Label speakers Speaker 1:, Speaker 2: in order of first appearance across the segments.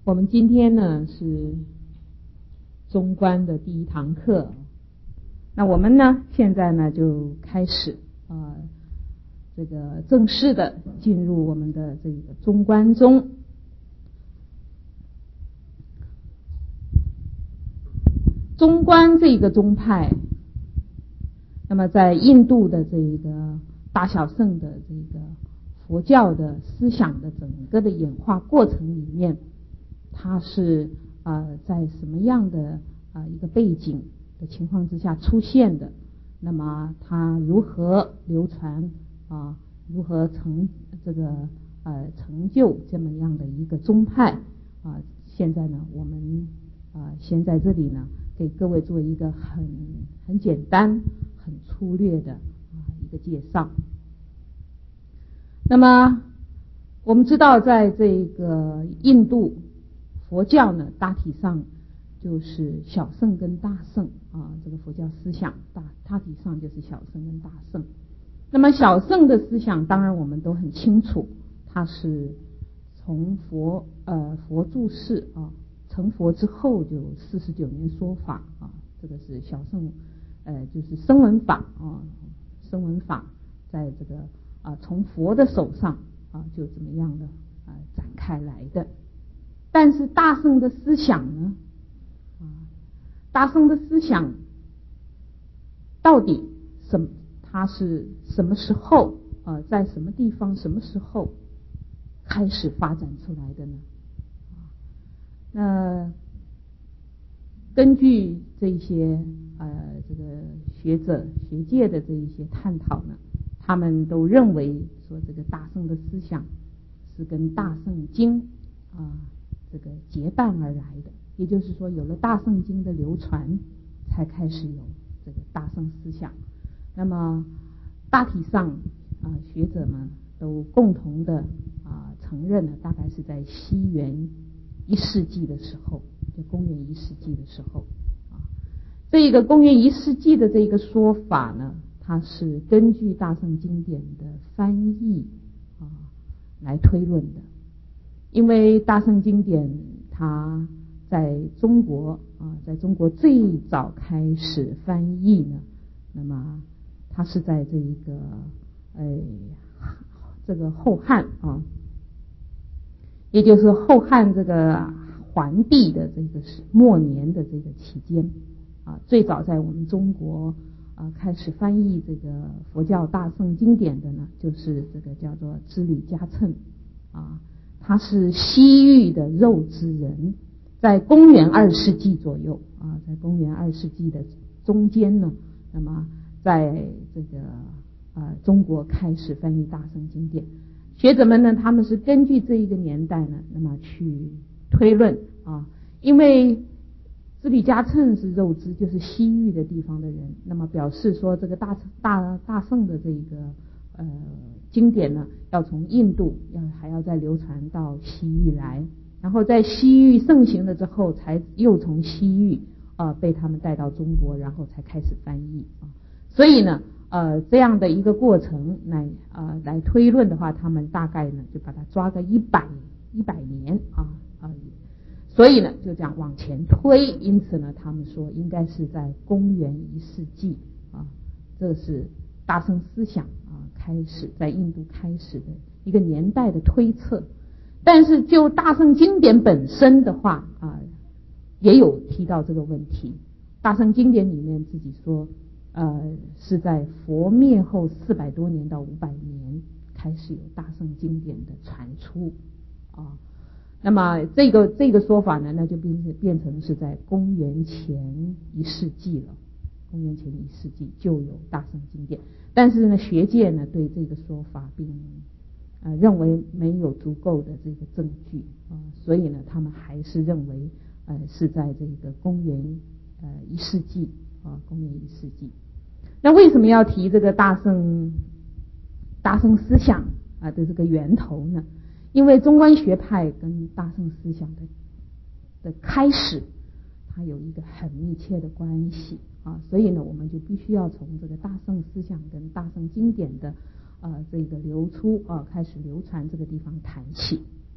Speaker 1: 我们今天呢是中观的第一堂课，那我们呢现在呢就开始这个正式的进入我们的这个中观宗。中观这个宗派，那么在印度的这个大小乘的这个佛教的思想的整个的演化过程里面，它是在什么样的一个背景的情况之下出现的？那么它如何流传如何成就这么样的一个宗派现在呢，我们先在这里呢给各位做一个很简单、很粗略的一个介绍。那么我们知道，在这个印度佛教呢，大体上就是小乘跟大乘这个佛教思想大体上就是小乘跟大乘。那么小乘的思想，当然我们都很清楚，它是从佛住世成佛之后就49年说法这个是小乘就是声闻法声闻法在这个从佛的手上就怎么样的展开来的。但是大乘的思想呢大乘的思想到底它是什么时候在什么地方什么时候开始发展出来的呢？那根据这些这个学者学界的这一些探讨呢，他们都认为说这个大乘的思想是跟大乘经这个结伴而来的，也就是说有了大乘经的流传才开始有这个大乘思想。那么大体上学者们都共同的承认了，大概是在西元1世纪的时候，就公元1世纪的时候这个公元1世纪的这个说法呢，它是根据大乘经典的翻译来推论的。因为大乘经典它在中国最早开始翻译呢，那么它是在这个后汉也就是后汉这个桓帝的这个末年的这个期间最早在我们中国开始翻译这个佛教大乘经典的呢，就是这个叫做支履迦谶他是西域的肉孜人，在公元2世纪左右在公元2世纪的中间呢，那么在这个中国开始翻译大乘经典。学者们呢，他们是根据这一个年代呢，那么去推论因为支履迦谶是肉孜，就是西域的地方的人，那么表示说这个大乘的这个经典呢，要从印度还要再流传到西域来，然后在西域盛行了之后，才又从西域被他们带到中国，然后才开始翻译所以呢这样的一个过程来推论的话，他们大概呢就把它抓个100年所以呢就这样往前推，因此呢他们说应该是在公元1世纪这是大乘思想开始在印度开始的一个年代的推测。但是就大乘经典本身的话也有提到这个问题。大乘经典里面自己说是在佛灭后400多年到500年开始有大乘经典的传出那么这个说法呢，那就变成是在公元前1世纪了。公元前1世纪就有大乘经典，但是呢学界呢对这个说法并认为没有足够的这个证据所以呢他们还是认为是在这个公元1世纪公元1世纪。那为什么要提这个大乘思想的这个源头呢？因为中观学派跟大乘思想的开始它有一个很密切的关系所以呢我们就必须要从这个大乘思想跟大乘经典的这个流出开始流传这个地方谈起。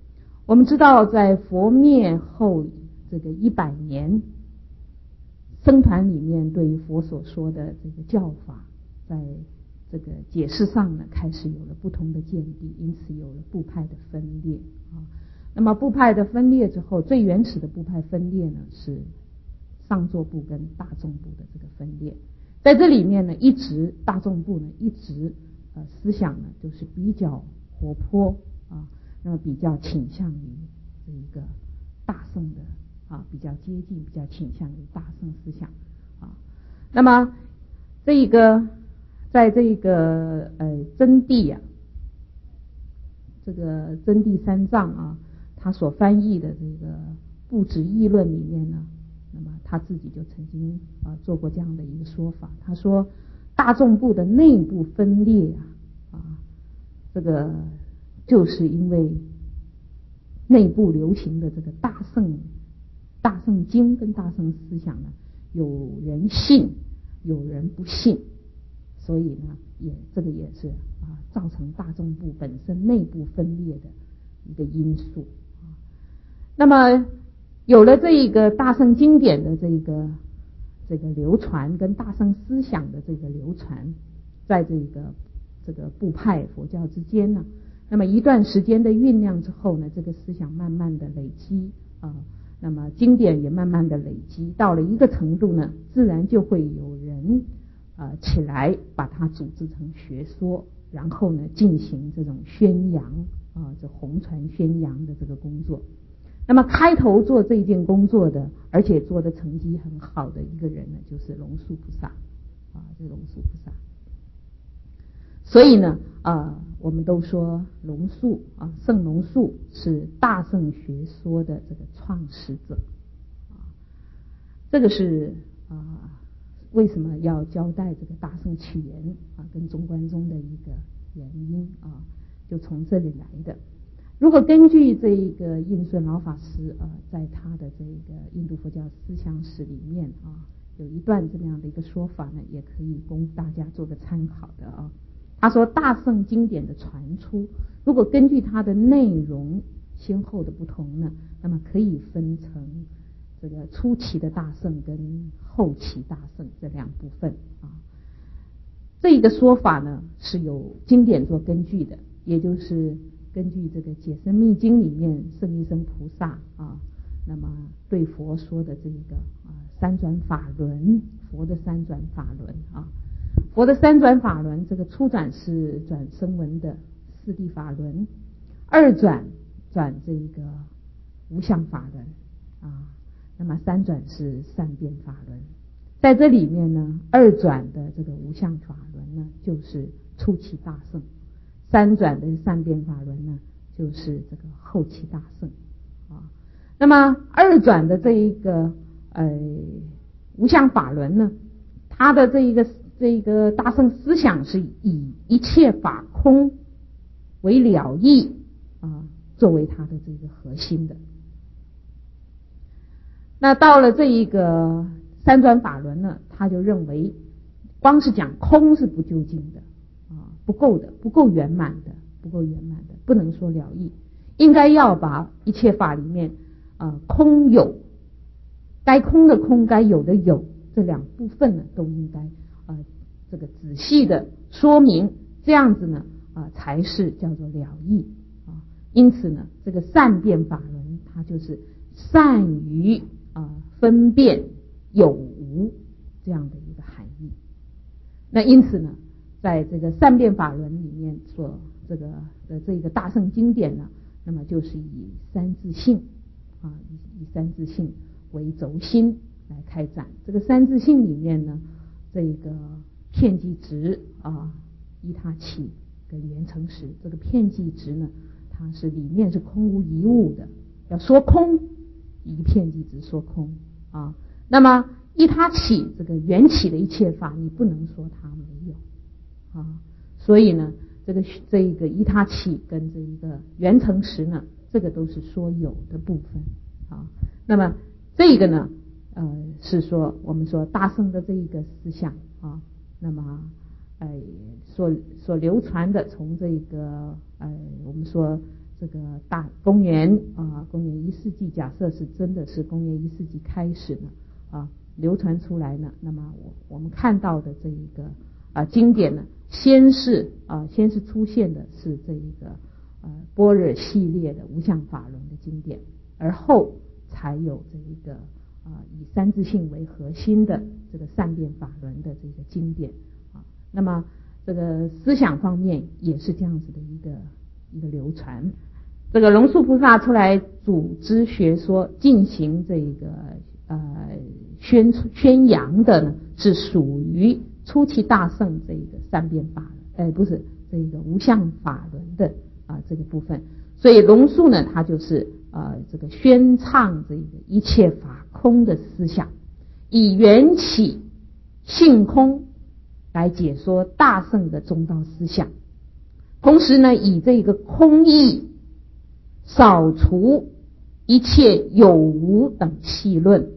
Speaker 1: 我们知道在佛灭后这个100年，僧团里面对于佛所说的这个教法，在这个解释上呢，开始有了不同的见地，因此有了部派的分裂啊。那么部派的分裂之后，最原始的部派分裂呢，是上座部跟大众部的这个分裂。在这里面呢，一直大众部呢，一直思想呢，就是比较活泼啊，那么比较倾向于这一个大乘的啊，比较接近，比较倾向于大乘思想啊。那么这一个在这个真谛啊，这个真谛三藏啊，他所翻译的这个部旨议论里面呢，那么他自己就曾经做过这样的一个说法，他说大众部的内部分裂这个就是因为内部流行的这个大乘经跟大乘思想呢，有人信有人不信，所以呢这个也是造成大众部本身内部分裂的一个因素。那么有了这一个大乘经典的这个流传跟大乘思想的这个流传，在这个部派佛教之间呢，那么一段时间的酝酿之后呢，这个思想慢慢的累积那么经典也慢慢的累积到了一个程度呢，自然就会有人起来把它组织成学说，然后呢进行这种宣扬这弘传宣扬的这个工作。那么开头做这件工作的，而且做的成绩很好的一个人呢，就是龙树菩萨这龙树菩萨。所以呢我们都说龙树圣龙树是大乘学说的这个创始者这个是为什么要交代这个大乘起源跟中观宗的一个原因就从这里来的。如果根据这一个印顺老法师在他的这个印度佛教思想史里面有一段这么样的一个说法呢，也可以供大家做个参考的他说大乘经典的传出，如果根据它的内容先后的不同呢，那么可以分成这个初期的大乘跟后期大乘这两部分这一个说法呢是有经典做根据的，也就是根据这个解深密经里面圣一生菩萨那么对佛说的这个三转法轮，佛的三转法轮佛的三转法轮，这个初转是转声闻的四谛法轮，二转这个无相法轮那么三转是善变法轮。在这里面呢，二转的这个无相法轮呢，就是初期大乘；三转的善变法轮呢，就是这个后期大乘那么二转的这一个无相法轮呢，它的这一个大乘思想是以一切法空为了义作为它的这个核心的。那到了这一个三转法轮呢，他就认为光是讲空是不究竟的不够的，不够圆满的，不能说了义，应该要把一切法里面空有，该空的空，该有的有，这两部分呢都应该这个仔细的说明，这样子呢才是叫做了义因此呢，这个善变法轮它就是善于分辨有无这样的一个含义。那因此呢，在这个善变法轮里面所这个大乘经典呢，那么就是以三自性以三自性为轴心来开展。这个三自性里面呢，这个遍计执依他起跟缘成实，这个遍计执呢，它是里面是空无一物的，要说空，以遍计执说空那么依他起这个缘起的一切法，你不能说它没有所以呢，这一个依他起跟这一个缘成实呢，这个都是说有的部分那么这个呢是说我们说大乘的这一个思想那么所流传的从这个我们说这个公元1世纪，假设是真的是公元1世纪开始呢流传出来呢，那么我们看到的这一个经典呢，先是出现的是这一个般若系列的无相法轮的经典，而后才有这一个以三自性为核心的这个善变法轮的这个经典那么这个思想方面也是这样子的一个流传。这个龙树菩萨出来组织学说进行这个宣扬的呢，是属于初期大乘这个善变法不是这个无相法轮的这个部分。所以龙树呢，他就是这个宣唱这个一切法空的思想，以缘起性空来解说大乘的中道思想，同时呢，以这个空义扫除一切有无等戏论。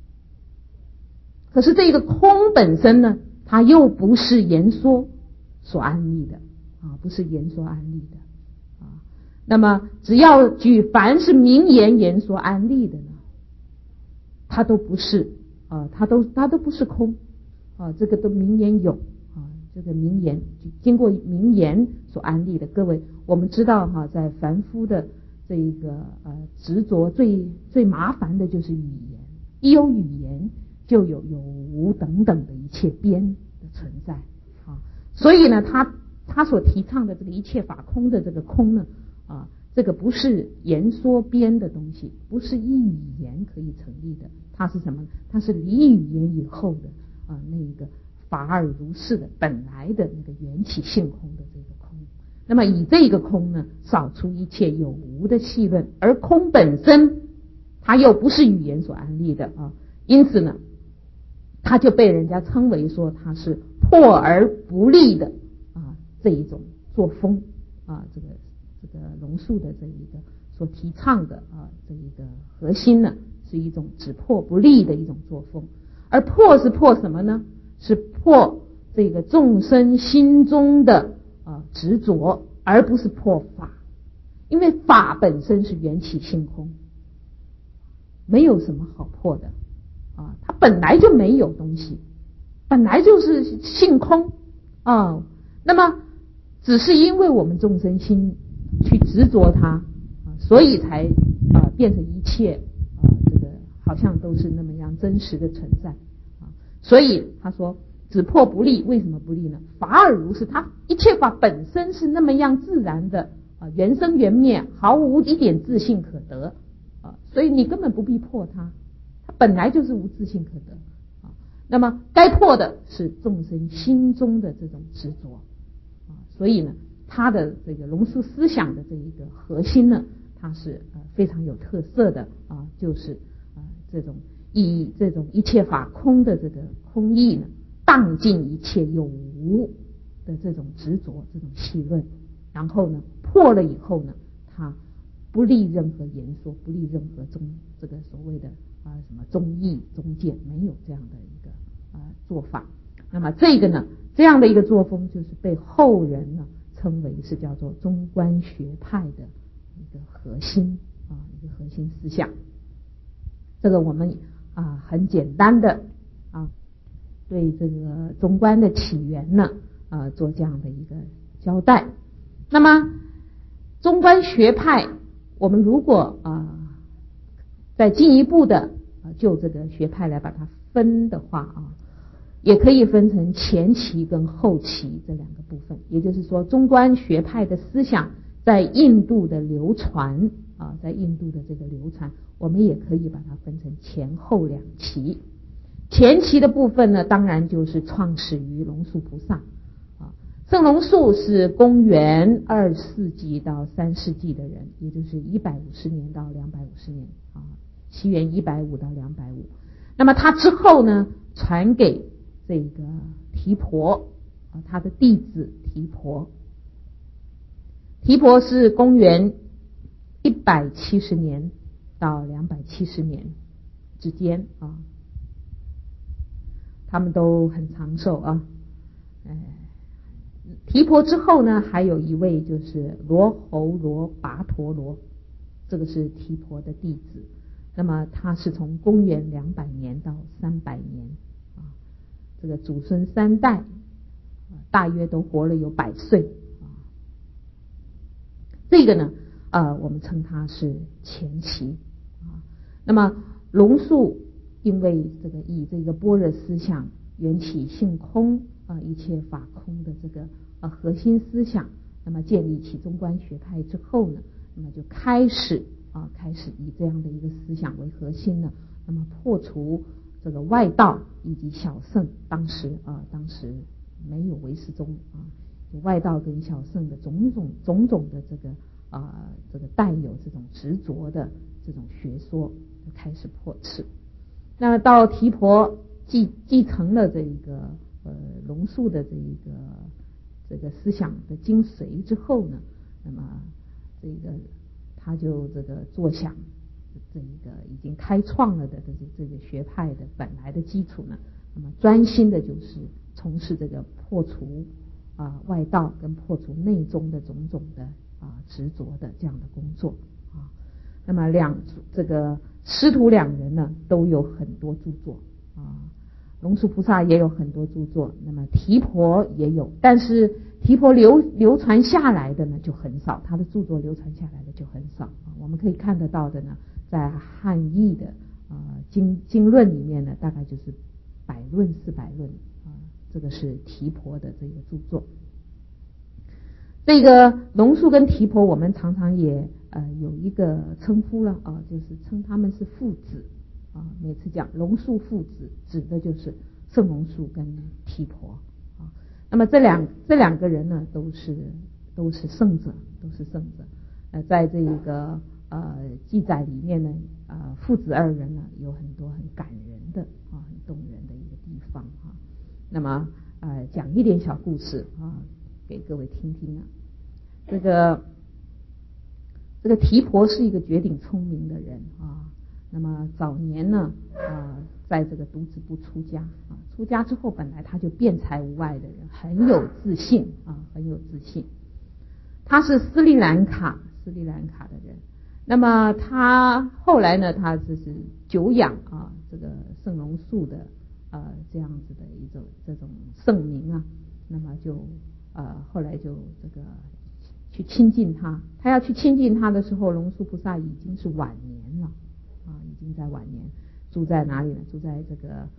Speaker 1: 可是这个空本身呢，它又不是言说所安立的不是言说安立的那么只要举凡是名言言说安立的呢，它都不是它都不是空这个都名言有这个名言经过名言所安立的。各位我们知道在凡夫的这一个执着最麻烦的就是语言，一有语言就有无等等的一切边的存在所以呢他所提倡的这个一切法空的这个空呢这个不是言说边的东西，不是依语言可以成立的，它是什么？它是离语言以后的那个法而如是的本来的那个缘起性空的这个空。那么以这个空呢，扫除一切有无的戏论，而空本身它又不是语言所安立的因此呢，它就被人家称为说它是破而不立的这一种作风这个龙树的这一个所提倡的这一个核心呢，是一种只破不立的一种作风。而破是破什么呢？是破这个众生心中的执着，而不是破法。因为法本身是缘起性空，没有什么好破的它本来就没有东西，本来就是性空那么只是因为我们众生心去执着它所以才变成一切这个好像都是那么样真实的存在所以他说只破不立，为什么不立呢？法而如是，它一切法本身是那么样自然的缘生缘灭，毫无一点自性可得所以你根本不必破它，它本来就是无自性可得那么该破的是众生心中的这种执着所以呢，他的这个龙树思想的这一个核心呢，它是非常有特色的就是这种以这种一切法空的这个空义呢，荡尽一切有无的这种执着，这种戏论，然后呢破了以后呢，他不立任何言说，不立任何这个所谓的什么宗义宗见，没有这样的一个做法。那么这个呢，这样的一个作风就是被后人呢称为是叫做中观学派的一个核心一个核心思想。这个我们很简单的对这个中观的起源呢做这样的一个交代。那么中观学派，我们如果再进一步的就这个学派来把它分的话也可以分成前期跟后期这两个部分。也就是说，中观学派的思想在印度的流传在印度的这个流传，我们也可以把它分成前后两期。前期的部分呢，当然就是创始于龙树菩萨圣龙树是公元2世纪到3世纪的人，也就是150年到250年西元150到250。那么他之后呢，传给这个提婆他的弟子提婆。提婆是公元170年到270年之间他们都很长寿提婆之后呢，还有一位就是罗侯罗跋陀罗，这个是提婆的弟子。那么他是从公元200年到300年啊，这个祖孙3代大约都活了有100岁啊。这个呢我们称它是前期啊。那么龙树因为这个以这个般若思想缘起性空一切法空的这个核心思想，那么建立起中观学派之后呢，那么就开始以这样的一个思想为核心呢，那么破除这个外道以及小乘当时没有唯识宗就外道跟小乘的种种的这个带有这种执着的这种学说就开始破斥。那到提婆继承了这个龙树的这个思想的精髓之后呢，那么这个他就这个坐想这个已经开创了的这个学派的本来的基础呢，那么专心的就是从事这个破除外道跟破除内宗的种种的执着的这样的工作啊。那么这个师徒两人呢都有很多著作龙树菩萨也有很多著作，那么提婆也有，但是提婆流传下来的呢就很少，他的著作流传下来的就很少我们可以看得到的呢，在汉译的经论里面呢，大概就是100论400论这个是提婆的这个著作。这个龙树跟提婆我们常常也有一个称呼了就是称他们是父子每次讲龙树父子指的就是圣龙树跟提婆那么这两个人呢都是圣者，在这个记载里面呢父子二人呢有很多很感人的很动人的一个地方那么讲一点小故事给各位听听这个提婆是一个绝顶聪明的人那么早年呢在这个独子部出家出家之后本来他就辩才无碍的人，很有自信他是斯里兰卡的人。那么他后来呢，他就是久仰这个圣龙树的这样子的这种圣名那么就后来就这个去亲近他要去亲近他的时候，龙树菩萨已经是晚年了已经在晚年，住在哪里呢？住在这个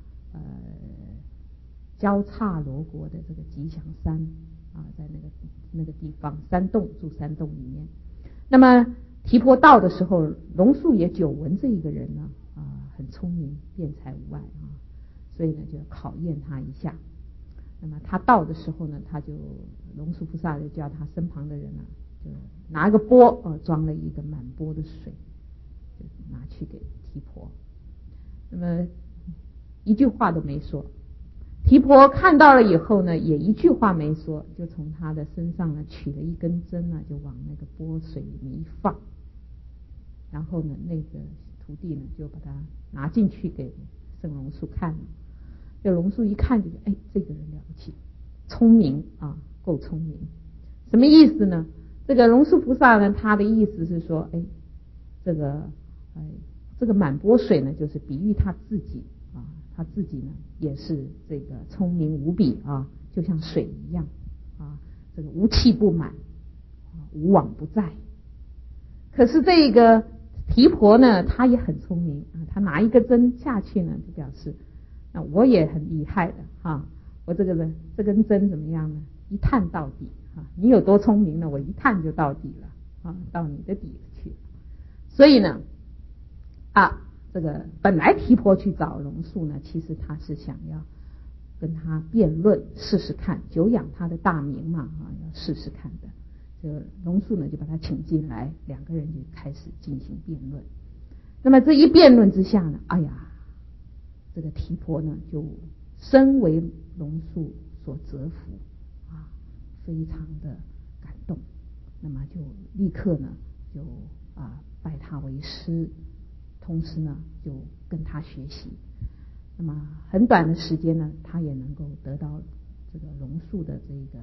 Speaker 1: 交叉罗国的这个吉祥山在那个地方住山洞里面。那么提婆到的时候，龙树也久闻这一个人呢很聪明，辩才无碍所以呢就考验他一下。那么他到的时候呢，龙树菩萨就叫他身旁的人就拿个钵装了一个满钵的水，就拿去给提婆。那么一句话都没说。提婆看到了以后呢，也一句话没说，就从他的身上呢取了一根针就往那个钵水里面一放，然后呢那个徒弟呢就把它拿进去给圣龙树看了。这龙树一看就这个人了不起，聪明够聪明。什么意思呢？这个龙树菩萨呢，他的意思是说这个满钵水呢就是比喻他自己他自己呢也是这个聪明无比就像水一样这个无气不满无往不在。可是这个提婆呢，他也很聪明他拿一个针下去呢，就表示我也很厉害的我这根针怎么样呢？一探到底你有多聪明呢？我一探就到底了到你的底去。所以呢这个本来提婆去找龙树呢，其实他是想要跟他辩论试试看，久仰他的大名嘛要试试看的。这龙树呢就把他请进来，两个人就开始进行辩论。那么这一辩论之下呢，这个提婆呢就深为龙树所折服非常的感动。那么就立刻呢就拜他为师，同时呢就跟他学习。那么很短的时间呢，他也能够得到这个龙树的这个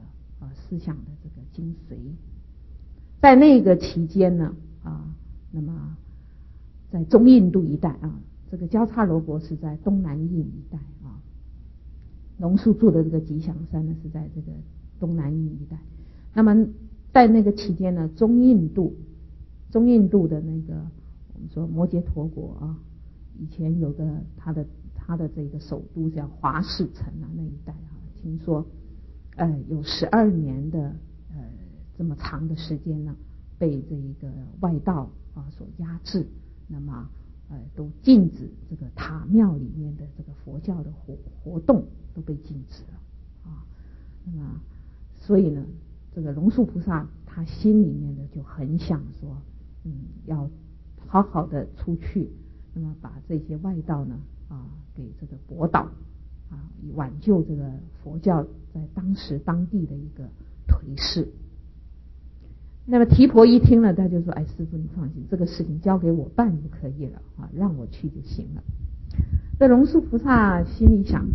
Speaker 1: 思想的这个精髓。在那个期间呢那么在中印度一带这个交叉罗国是在东南印一带龙树住的这个吉祥山呢是在这个东南印一带。那么在那个期间呢，中印度的那个我们说摩羯陀国以前有个他的这个首都叫华氏城那一带听说有12年的这么长的时间呢，被这个外道所压制，那么都禁止这个塔庙里面的这个佛教的活动都被禁止了那么所以呢，这个龙树菩萨他心里面的就很想说要好好的出去，那么把这些外道呢给这个驳倒以挽救这个佛教在当地的一个颓势。那么提婆一听了，他就说：“哎，师父你放心，这个事情交给我办就可以了让我去就行了。”这龙树菩萨心里想：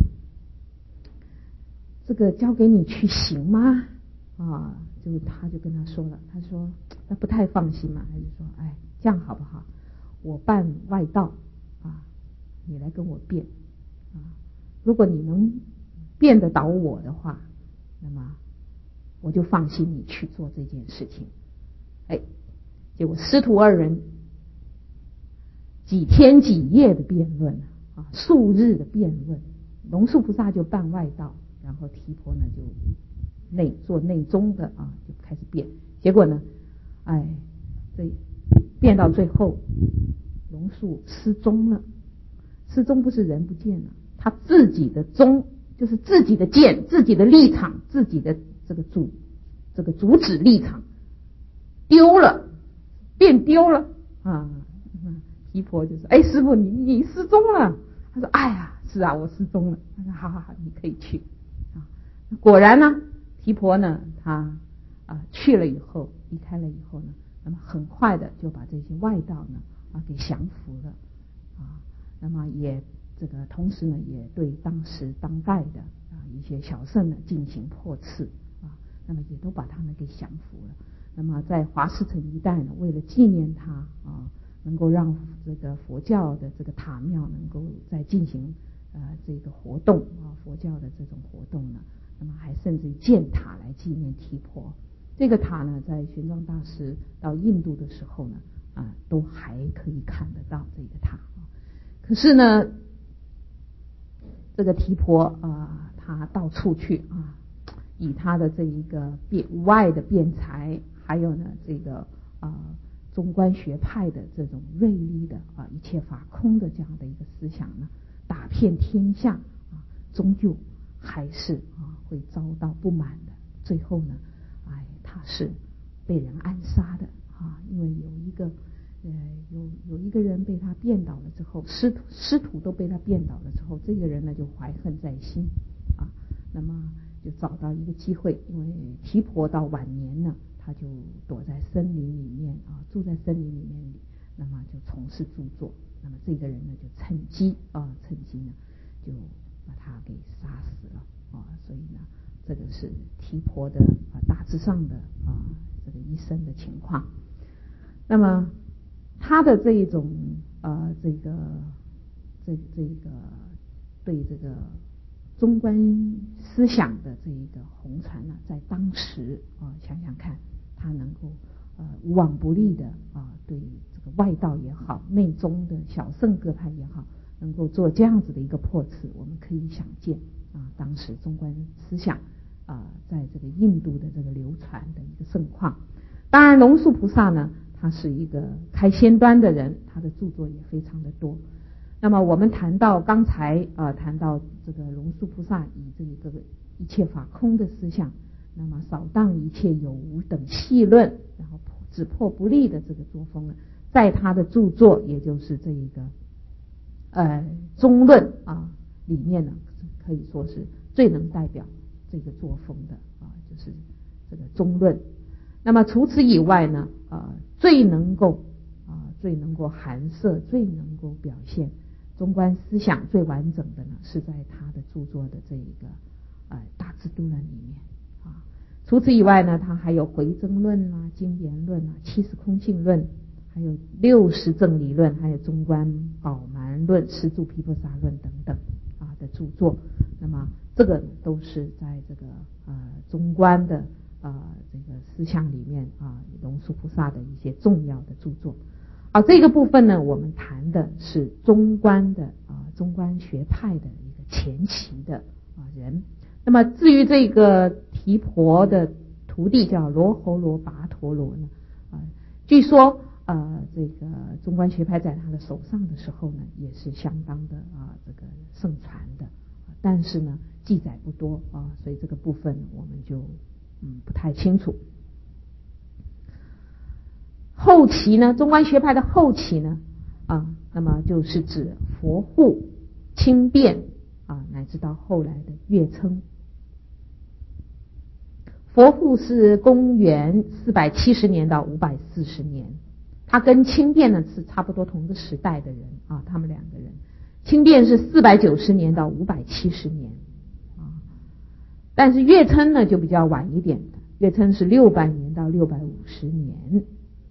Speaker 1: 这个交给你去行吗？他就跟他说了，他说他不太放心嘛，他就说：“哎，这样好不好？我办外道你来跟我辩如果你能辩得倒我的话，那么我就放心你去做这件事情。”结果师徒二人几天几夜的辩论数日的辩论，龙树菩萨就办外道，然后提婆呢就做内宗的就开始辩。结果呢这辩到最后，龙树失踪了。失踪不是人不见了，他自己的宗就是自己的见、自己的立场、自己的这个主旨立场丢了，变丢了提婆就说：“哎，师父你失踪了。”他说：“哎呀，是我失踪了。”他说：“好，你可以去果然呢，提婆呢他去了以后，离开了以后呢，那么很快的就把这些外道呢给降服了那么也这个同时呢，也对当代的一些小圣呢进行破斥那么也都把他们给降服了。那么在华氏城一带呢，为了纪念他能够让这个佛教的这个塔庙能够再进行这个活动佛教的这种活动呢，那么还甚至建塔来纪念提婆。这个塔呢，在玄奘大师到印度的时候呢都还可以看得到这个塔可是呢，这个提婆他到处去以他的这一个无碍的辩才，还有呢这个中观学派的这种锐利的一切法空的这样的一个思想呢，打遍天下终究还是会遭到不满的。最后呢他是被人暗杀的因为有一个人被他辩倒了之后，师徒都被他辩倒了之后，这个人呢就怀恨在心那么就找到一个机会，因为提婆到晚年呢，他就躲在森林里面住在森林里面那么就从事著作。那么这个人呢就趁机呢就把他给杀死了所以呢这个是提婆的大致上的这个一生的情况。那么他的这一种这个对这个中观思想的这一个红传呢，在当时想想看，他能够无往不利的对这个外道也好，内宗的小圣各派也好，能够做这样子的一个破斥，我们可以想见当时中观思想在这个印度的这个流传的一个盛况。当然龙树菩萨呢，他是一个开先端的人，他的著作也非常的多。那么我们刚才谈到这个龙树菩萨以这个一切法空的思想，那么扫荡一切有无等细论，然后只破不立的这个作风呢，在他的著作也就是这一个中论里面呢，可以说是最能代表这个作风的就是这个中论。那么除此以外呢最能够含摄，最能够表现中观思想最完整的呢，是在他的著作的这一个大智度论里面除此以外呢，他还有回增论啊、经言论啊、七十空性论，还有60正理论，还有中观宝鬘论、十住毗婆沙论等等的著作。那么这个都是在这个中观的这个思想里面龙树菩萨的一些重要的著作。这个部分呢，我们谈的是中观的中观学派的一个前期的人。那么至于这个提婆的徒弟叫罗侯罗跋陀罗呢，据说这个中观学派在他的手上的时候呢，也是相当的这个盛传的，但是呢记载不多所以这个部分我们就不太清楚。后期呢，中观学派的后期呢那么就是指佛护、清辩乃至到后来的月称。佛护是公元470年到540年，他跟清辩呢是差不多同个时代的人他们两个人。清辩是490年到570年但是月称呢就比较晚一点的，月称是600年到650年。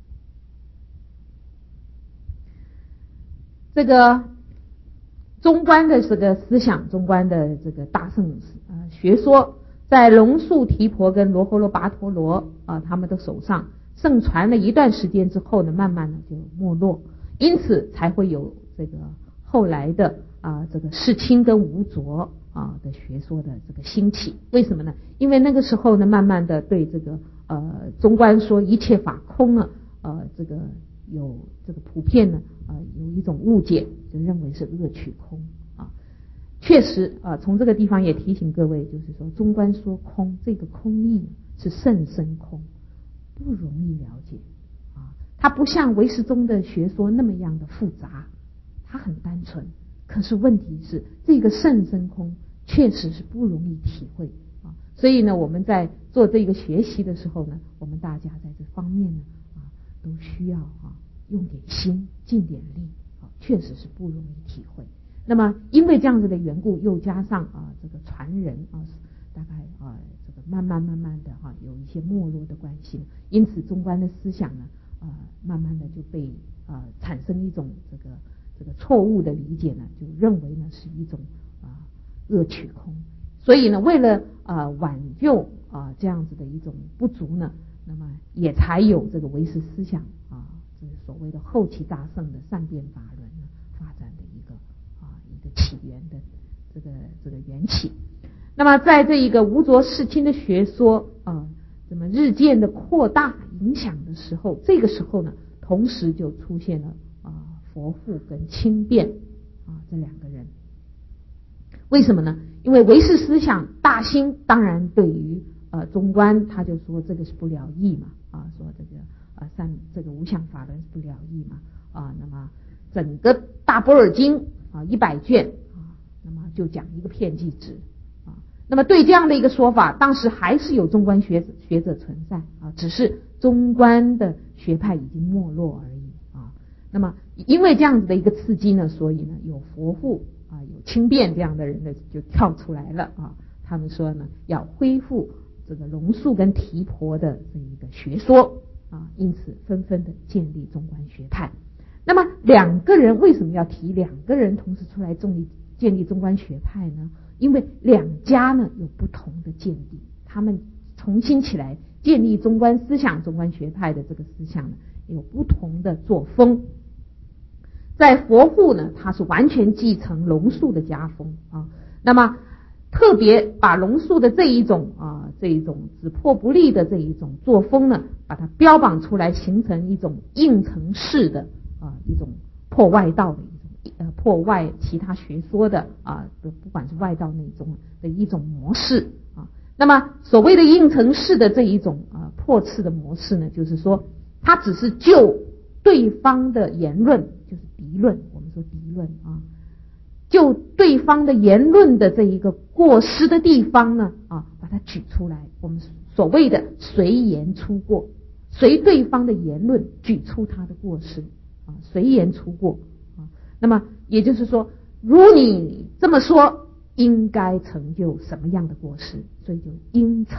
Speaker 1: 这个中观的这个思想，中观的这个大乘学说，在龙树提婆跟罗侯罗跋陀罗他们的手上盛传了一段时间之后呢，慢慢的就没落，因此才会有这个后来的这个世亲跟无着的学说的这个兴起。为什么呢？因为那个时候呢，慢慢的对这个中观说一切法空这个有这个普遍呢有一种误解，就认为是恶取空确实从这个地方也提醒各位，就是说中观说空，这个空义是甚深空，不容易了解它不像唯识宗的学说那么样的复杂，它很单纯，可是问题是这个甚深空确实是不容易体会所以呢，我们在做这个学习的时候呢，我们大家在这方面呢都需要用点心，尽点力确实是不容易体会。那么因为这样子的缘故，又加上这个传人大概这个慢慢的有一些没落的关系，因此中观的思想呢慢慢的就被产生一种这个错误的理解呢，就认为呢是一种恶取空。所以呢，为了挽救这样子的一种不足呢，那么也才有这个唯识思想这个所谓的后期大乘的善变法轮呢发展的一个起源的这个缘起。那么在这一个无着世亲的学说怎么日渐的扩大影响的时候，这个时候呢，同时就出现了佛护跟清辩这两个人。为什么呢？因为唯识思想大兴，当然对于中观他就说这个是不了义嘛说这个这个无相法轮是不了义嘛那么整个大般若经100卷那么就讲一个遍计执那么对这样的一个说法，当时还是有中观学者存在只是中观的学派已经没落而已那么因为这样子的一个刺激呢，所以呢有佛护有清辩这样的人呢就跳出来了他们说呢要恢复这个龙树跟提婆的这一个学说因此纷纷的建立中观学派。那么两个人为什么要提两个人同时出来建立中观学派呢？因为两家呢有不同的见地，他们重新起来建立中观思想、中观学派的这个思想呢有不同的作风。在佛护呢，他是完全继承龙树的家风那么特别把龙树的这一种只破不立的这一种作风呢，把它标榜出来，形成一种应成式的一种破外道的一种破外其他学说的不管是外道那种的一种模式那么所谓的应成式的这一种破次的模式呢，就是说它只是就对方的言论，就是敌论，我们说敌论就对方的言论的这一个过失的地方呢把它举出来，我们所谓的随言出过，随对方的言论举出他的过失随言出过那么也就是说，如你这么说应该成就什么样的过失，所以就应成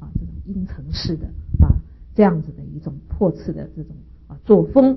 Speaker 1: 这种阴沉式的这样子的一种破斥的这种作风。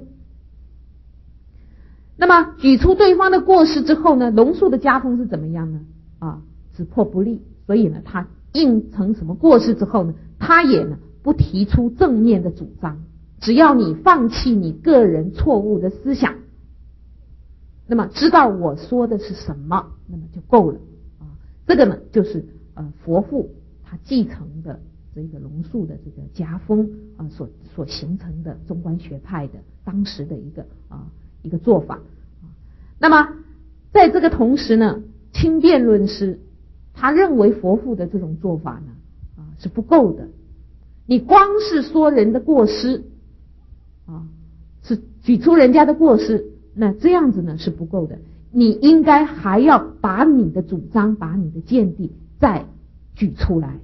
Speaker 1: 那么举出对方的过失之后呢，龙树的家风是怎么样呢？只破不立，所以呢，他应承什么过失之后呢，他也呢不提出正面的主张，只要你放弃你个人错误的思想，那么知道我说的是什么，那么就够了这个呢就是佛父他继承的这个龙树的这个家风所形成的中观学派的当时的一个做法那么在这个同时呢，轻辩论师他认为佛父的这种做法呢是不够的。你光是说人的过失是举出人家的过失，那这样子呢是不够的，你应该还要把你的主张把你的见地再举出来，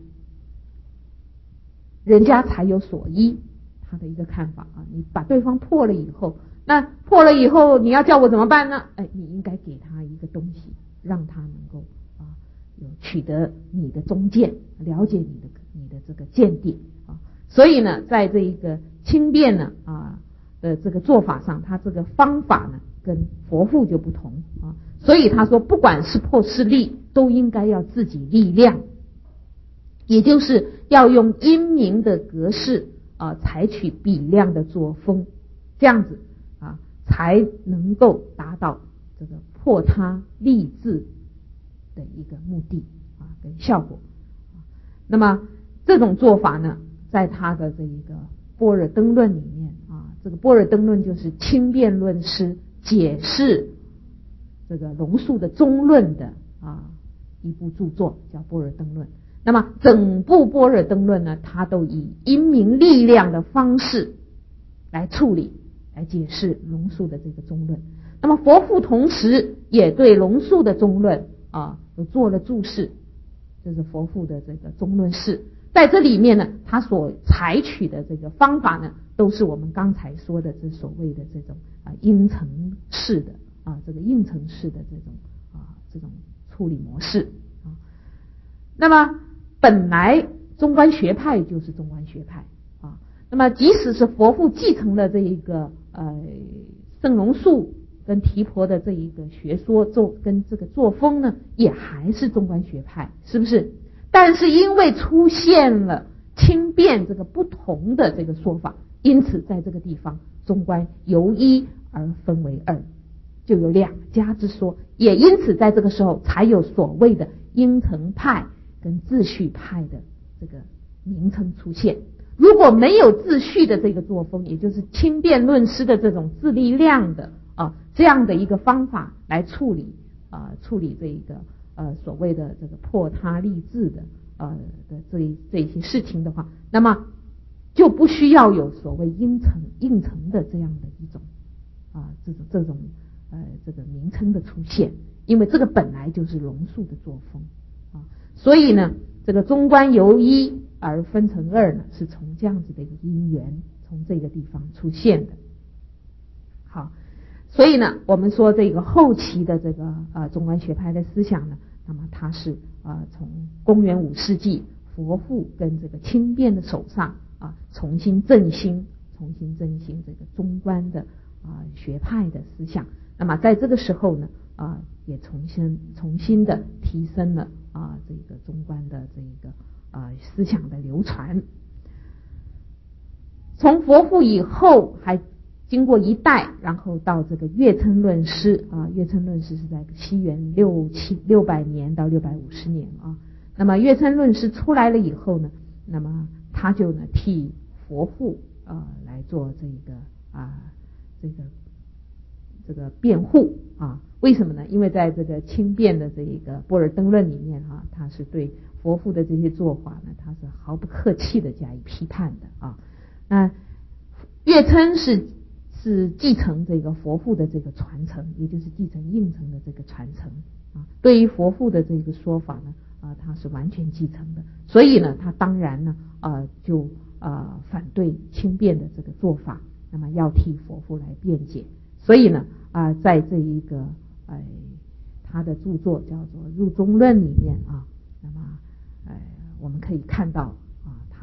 Speaker 1: 人家才有所依他的一个看法你把对方破了以后，那破了以后你要叫我怎么办呢？你应该给他一个东西，让他能够有取得你的中见，了解你的这个见地所以呢，在这一个轻辩呢的这个做法上，他这个方法呢跟佛父就不同所以他说不管是破是立，都应该要自己力量，也就是要用因明的格式采取比量的作风，这样子才能够达到这个破他立自的一个目的跟效果那么这种做法呢，在他的这一个般若灯论里面这个般若灯论就是轻辩论师解释这个龙树的中论的一部著作，叫般若灯论。那么整部般若灯论呢，它都以因明力量的方式来处理，来解释龙树的这个中论。那么佛父同时也对龙树的中论都做了注释，这是佛父的这个中论释。在这里面呢，他所采取的这个方法呢，都是我们刚才说的这所谓的这种因乘式的这个应乘式的这种处理模式那么本来中观学派就是中观学派那么即使是佛父继承了这一个圣龙树跟提婆的这一个学说跟这个作风呢，也还是中观学派，是不是？但是因为出现了轻辩这个不同的这个说法，因此在这个地方中观由一而分为二，就有两家之说，也因此在这个时候才有所谓的因乘派跟自序派的这个名称出现。如果没有自序的这个作风，也就是轻辩论师的这种自力量的这样的一个方法来处理这一个所谓的这个破他立自的这些事情的话，那么就不需要有所谓应乘的这样的一种这种这个名称的出现，因为这个本来就是龙树的作风所以呢，这个中观由一而分成二呢，是从这样子的一个因缘从这个地方出现的。好，所以呢，我们说这个后期的这个中观学派的思想呢，那么它是从公元5世纪佛父跟这个轻辩的手上重新振兴这个中观的学派的思想。那么在这个时候呢也重新的提升了这个中观的这个思想的流传。从佛父以后还经过一代，然后到这个月称论师月称论师是在西元600年到650年那么月称论师出来了以后呢，那么他就呢替佛父来做这个辩护为什么呢？因为在这个轻辩的这一个般若灯论里面他是对佛父的这些做法呢，他是毫不客气的加以批判的那月称是继承这个佛父的这个传承，也就是继承应承的这个传承对于佛父的这个说法呢他是完全继承的，所以呢他当然呢就反对轻辩的这个做法，那么要替佛父来辩解。所以呢在这一个他的著作叫做入中论里面那么我们可以看到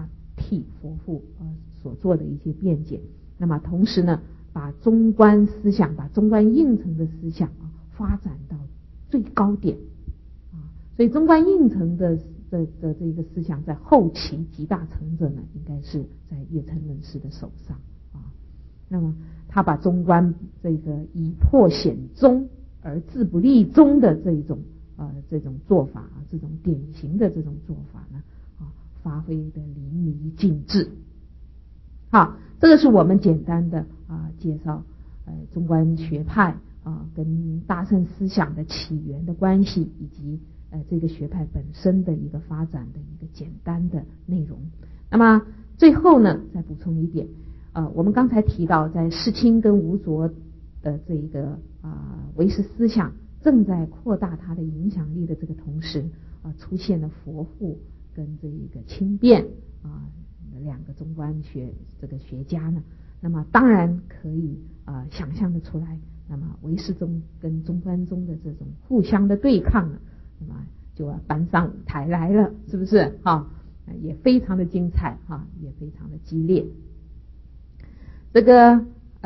Speaker 1: 替佛父所做的一些辩解。那么同时呢，把中观思想，把中观应成的思想发展到最高点所以中观应成的这个思想在后期集大成者呢，应该是在月称论师的手上那么他把中观这个以破显宗而自不立宗的这种做法这种典型的这种做法呢发挥的淋漓尽致。好，这个是我们简单的介绍中观学派跟大乘思想的起源的关系，以及这个学派本身的一个发展的一个简单的内容。那么最后呢，再补充一点我们刚才提到在世亲跟无着的这一个唯识思想正在扩大它的影响力的这个同时出现了佛父跟这一个清辩两个中观这个学家呢，那么当然可以想象得出来，那么唯识宗跟中观宗的这种互相的对抗呢，那么就要搬上舞台来了，是不是也非常的精彩也非常的激烈。这个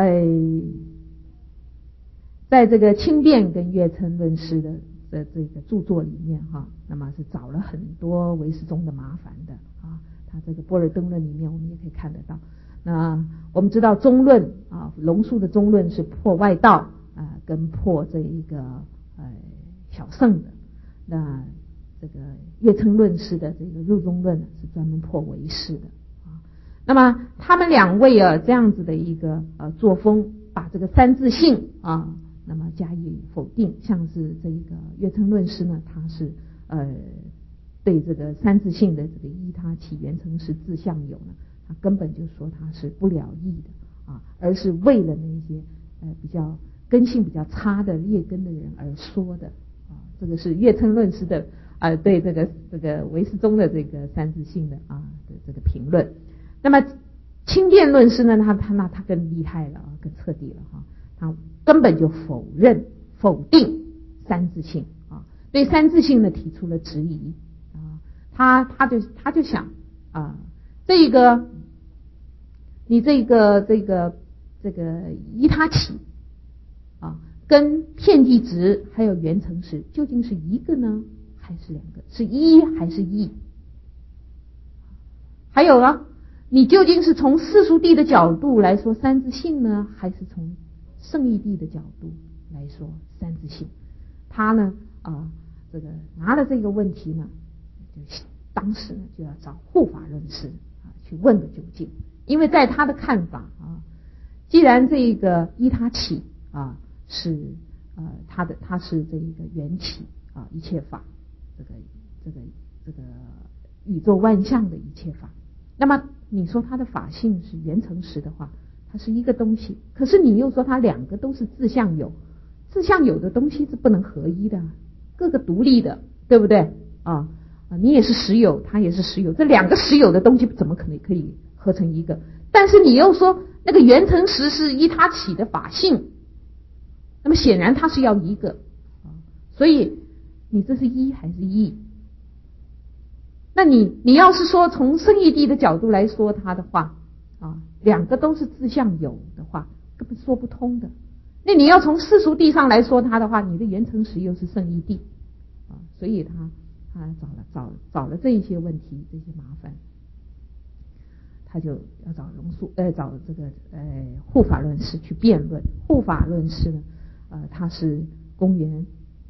Speaker 1: 在这个清辩跟月称论师的这个著作里面那么是找了很多唯识宗的麻烦的他这个般若灯论里面我们也可以看得到。那我们知道中论龙树的中论是破外道跟破这一个小乘的，那这个月称论师的这个入中论是专门破唯识的那么他们两位这样子的一个作风，把这个三自性那么加以否定。像是这个月称论师呢，他是对这个三自性的这个依他起源成实自相有呢，他根本就说他是不了义的而是为了那些比较根性比较差的劣根的人而说的这个是月称论师的对这个唯识宗的这个三自性的的这个评论。那么清辩论师呢，他更厉害了更彻底了他根本就否定三自性对三自性呢提出了质疑他就想这个你这个依他起跟遍计执还有缘成实究竟是一个呢还是两个，是一还是异？还有你究竟是从世俗谛的角度来说三自性呢，还是从圣义谛的角度来说三自性？他呢这个拿了这个问题呢，当时呢就要找护法论师去问个究竟。因为在他的看法既然这个依他起是他是这一个缘起一切法，这个宇宙万象的一切法，那么你说它的法性是缘成实的话，它是一个东西，可是你又说它两个都是自相有，自相有的东西是不能合一的，各个独立的，对不对你也是实有，它也是实有，这两个实有的东西怎么可能可以合成一个？但是你又说那个缘成实是依他起的法性，那么显然它是要一个所以你这是一还是异？那你要是说从圣义谛的角度来说它的话两个都是自相有的话，根本说不通的。那你要从世俗谛上来说它的话，你的缘成实又是圣义谛所以他找了这一些问题，这些麻烦，他就要找找这个护法论师去辩论。护法论师呢他是公元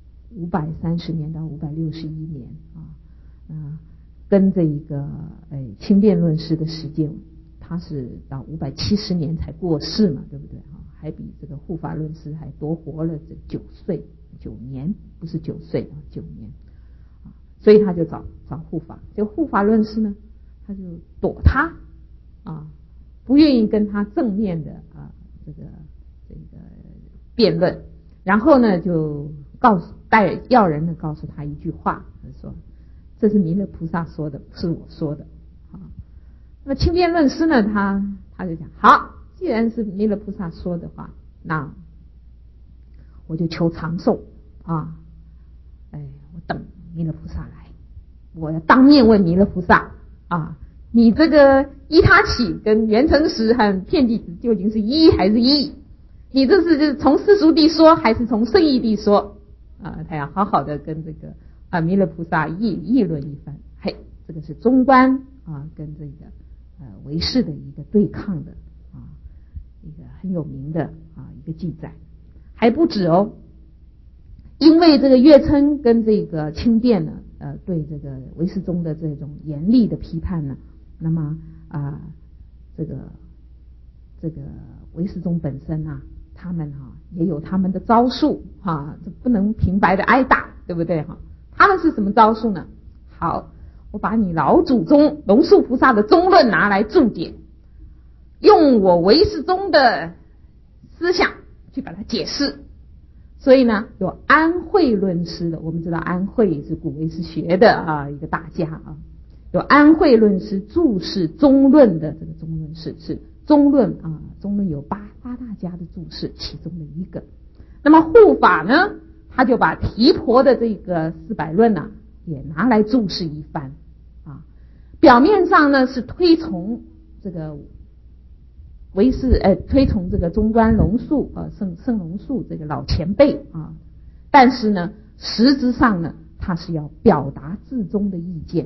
Speaker 1: 530年到561年跟这一个清辩论师的时间，他是到570年才过世嘛，对不对还比这个护法论师还多活了这9年，不是9岁9年所以他就找护法。这个护法论师呢，他就躲他不愿意跟他正面的这个辩论，然后呢就要人呢告诉他一句话，他说这是弥勒菩萨说的，不是我说的那么清辩论师呢他就讲好，既然是弥勒菩萨说的话，那我就求长寿我等弥勒菩萨来，我要当面问弥勒菩萨你这个依他起跟缘成实和遍地子究竟是一还是异？你这是从世俗谛说还是从圣义谛说？他要好好的跟这个弥勒菩萨议论一番。嘿，这个是中观跟这个唯识的一个对抗的一个很有名的一个记载。还不止哦，因为这个月称跟这个清辩呢，对这个唯识宗的这种严厉的批判呢，那么这个唯识宗本身他们也有他们的招数这不能平白的挨打，对不对他们是什么招数呢？好，我把你老祖宗龙树菩萨的宗论拿来注解，用我唯识宗的思想去把它解释。所以呢，有安慧论师的，我们知道安慧是古唯识学的一个大家有安慧论师注释中论的，这个中论是中论中论有八大家的注释其中的一个。那么护法呢，他就把提婆的这个400论也拿来注释一番表面上呢是推崇这个唯识推崇这个中观龙树圣龙树这个老前辈但是呢实质上呢他是要表达至宗的意见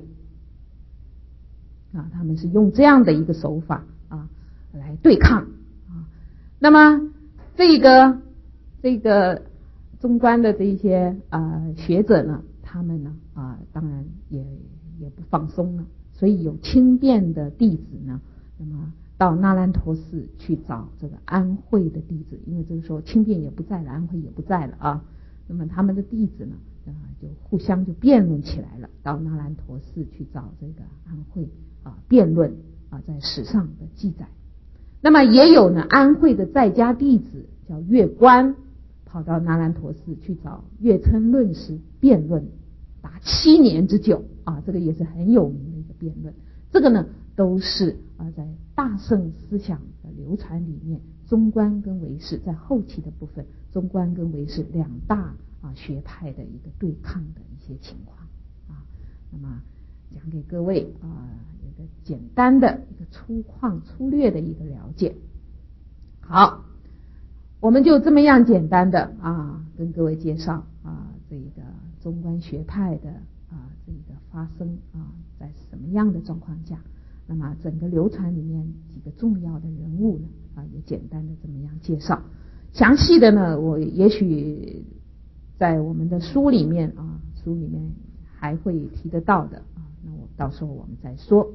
Speaker 1: 他们是用这样的一个手法来对抗那么这个中观的这些学者呢，他们呢当然也不放松了，所以有轻便的弟子呢，那么到那兰陀寺去找这个安慧的弟子，因为这个时候轻便也不在了，安慧也不在了那么他们的弟子呢就互相就辩论起来了，到那兰陀寺去找这个安慧辩论在史上的记载。那么也有呢安慧的在家弟子叫月观，跑到那兰陀寺去找月称论师辩论达7年之久这个也是很有名的一个辩论。这个呢都是在大乘思想的流传里面，中观跟唯识在后期的部分，中观跟唯识两大学派的一个对抗的一些情况那么讲给各位一个简单的一个粗略的一个了解。好，我们就这么样简单的跟各位介绍这个中观学派的这个发生在什么样的状况下，那么整个流传里面几个重要的人物呢也简单的这么样介绍。详细的呢我也许在我们的书里面还会提得到的那我到时候我们再说。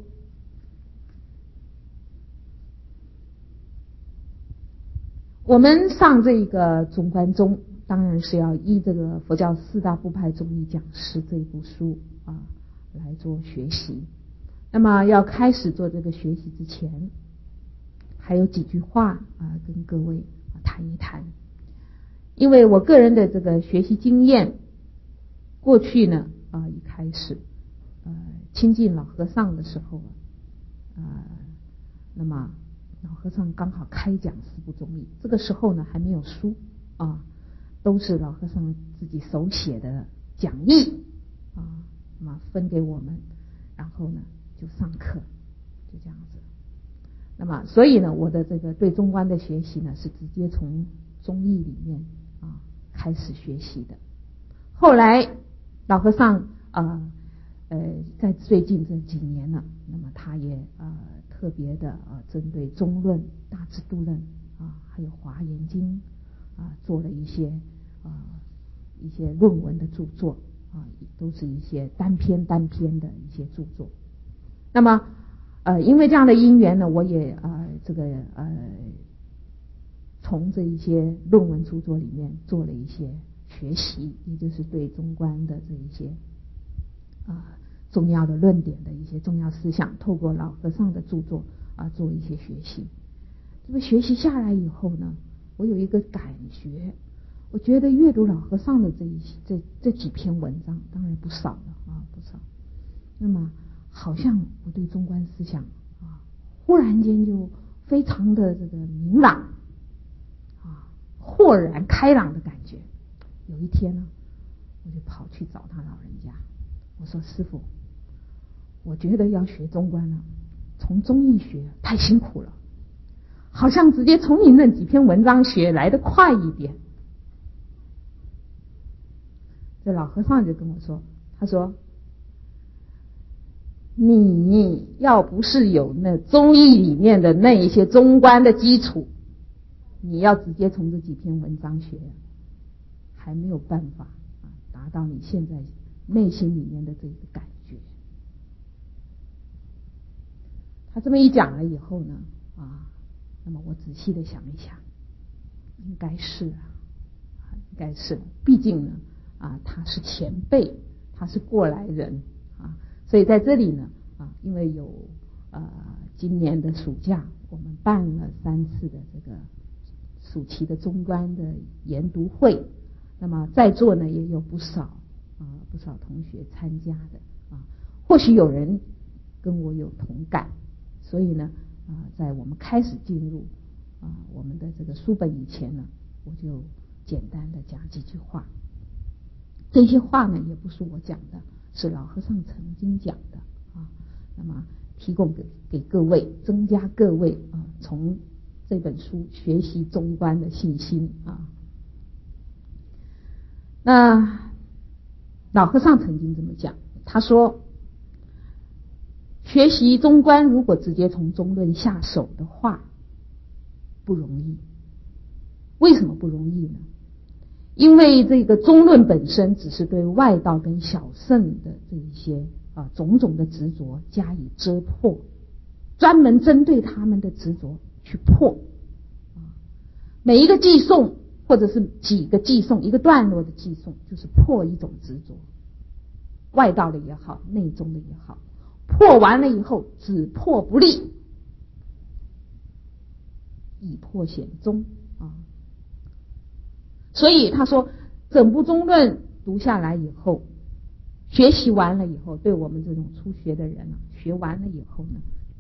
Speaker 1: 我们上这个中观宗当然是要依这个佛教4大部派宗义讲师这一部书来做学习。那么要开始做这个学习之前，还有几句话跟各位谈一谈。因为我个人的这个学习经验，过去呢一开始亲近老和尚的时候那么老和尚刚好开讲4部宗义，这个时候呢还没有书都是老和尚自己手写的讲义那么分给我们，然后呢就上课，就这样子。那么所以呢我的这个对中观的学习呢是直接从宗义里面开始学习的。后来老和尚在最近这几年呢，那么他也特别的针对中论、大智度论还有华严经做了一些论文的著作都是一些单篇的一些著作。那么因为这样的因缘呢，我也从这一些论文著作里面做了一些学习，也就是对中观的这一些重要的论点的一些重要思想，透过老和尚的著作做一些学习。这个学习下来以后呢，我有一个感觉，我觉得阅读老和尚的这几篇文章，当然不少了不少。那么好像我对中观思想忽然间就非常的这个明朗豁然开朗的感觉。有一天呢，我就跑去找他老人家，我说师父，我觉得要学中观了， 从中医学太辛苦了，好像直接从你那几篇文章学来得快一点。这老和尚就跟我说，他说你要不是有那中医里面的那一些中观的基础，你要直接从这几篇文章学，还没有办法达到你现在内心里面的这个感觉。他这么一讲了以后呢，那么我仔细的想一想，应该是应该是，毕竟呢他是前辈，他是过来人所以在这里呢因为有今年的暑假，我们办了3次的这个暑期的中观的研读会，那么在座呢也有不少同学参加的或许有人跟我有同感，所以呢在我们开始进入我们的这个书本以前呢，我就简单的讲几句话。这些话呢也不是我讲的，是老和尚曾经讲的那么提供给各位，增加各位从这本书学习中观的信心那老和尚曾经这么讲，他说学习中观如果直接从中论下手的话不容易。为什么不容易呢？因为这个中论本身只是对外道跟小圣的这一些种种的执着加以遮破，专门针对他们的执着去破每一个寄颂或者是几个寄颂，一个段落的寄颂就是破一种执着，外道的也好，内宗的也好，破完了以后只破不立，以破显宗所以他说整部中论读下来以后，学习完了以后，对我们这种初学的人学完了以后呢，